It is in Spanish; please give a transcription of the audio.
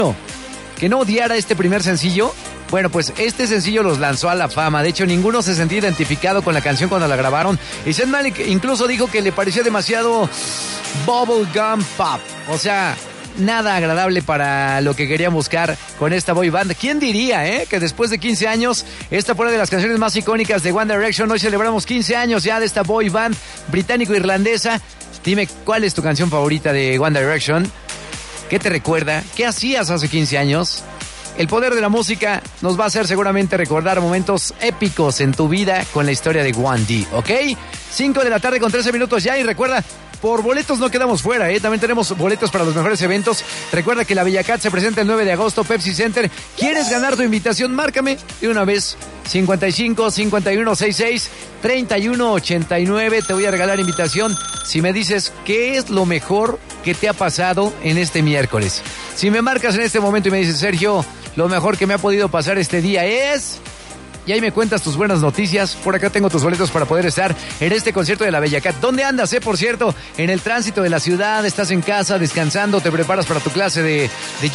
que no odiara este primer sencillo. Bueno, pues este sencillo los lanzó a la fama. De hecho, ninguno se sentía identificado con la canción cuando la grabaron. Y Zayn Malik incluso dijo que le parecía demasiado bubblegum pop. O sea, nada agradable para lo que querían buscar con esta boy band. ¿Quién diría, que después de 15 años, esta fue una de las canciones más icónicas de One Direction? Hoy celebramos 15 años ya de esta boy band británico-irlandesa. Dime, ¿cuál es tu canción favorita de One Direction? ¿Qué te recuerda? ¿Qué hacías hace 15 años? El poder de la música nos va a hacer seguramente recordar momentos épicos en tu vida con la historia de 1D, ¿ok? 5 de la tarde con 13 minutos ya, y recuerda, por boletos no quedamos fuera, también tenemos boletos para los mejores eventos. Recuerda que la Bella Cat se presenta el 9 de agosto, Pepsi Center. ¿Quieres ganar tu invitación? Márcame de una vez, 55 51 66 31 89. Te voy a regalar invitación si me dices qué es lo mejor que te ha pasado en este miércoles. Si me marcas en este momento y me dices, Sergio, lo mejor que me ha podido pasar este día es... Y ahí me cuentas tus buenas noticias. Por acá tengo tus boletos para poder estar en este concierto de la Bella Cat. ¿Dónde andas, por cierto? En el tránsito de la ciudad, estás en casa descansando, te preparas para tu clase de